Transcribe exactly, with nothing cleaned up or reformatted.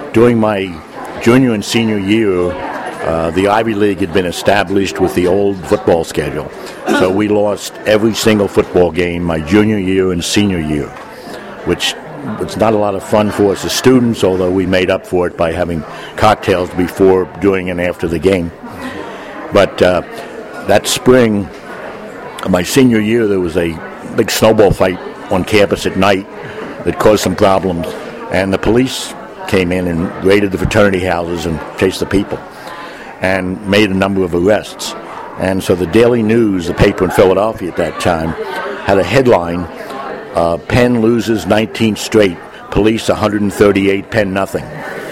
during my junior and senior year, uh, the Ivy League had been established with the old football schedule. So we lost every single football game my junior year and senior year, which was not a lot of fun for us as students, although we made up for it by having cocktails before, during, and after the game. But uh, that spring, my senior year, there was a big snowball fight on campus at night that caused some problems, and the police came in and raided the fraternity houses and chased the people and made a number of arrests. And so the Daily News, the paper in Philadelphia at that time, had a headline, uh, Penn loses nineteen straight, police one hundred thirty-eight, Penn nothing.